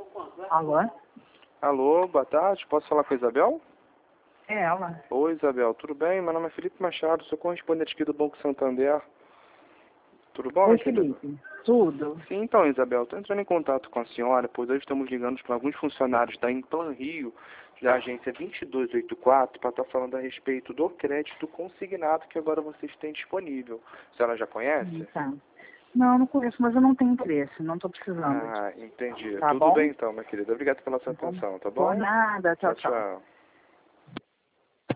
Alô? Alô, boa tarde. Posso falar com a Isabel? É ela. Oi, Isabel. Tudo bem? Meu nome é Felipe Machado. Sou correspondente aqui do Banco Santander. Tudo bom, Oi, minha querida? Felipe. Tudo? Sim, então, Isabel. Estou entrando em contato com a senhora, pois hoje estamos ligando para alguns funcionários da Implan Rio, da agência 2284, para estar falando a respeito do crédito consignado que agora vocês têm disponível. A senhora já conhece? Tá. Não conheço, mas eu não tenho interesse. Não estou precisando. Ah, entendi. Tá Tudo bom? bem então, minha querida. Obrigado pela sua atenção, tá Por bom? nada. Tchau, Tchau, tchau. tchau.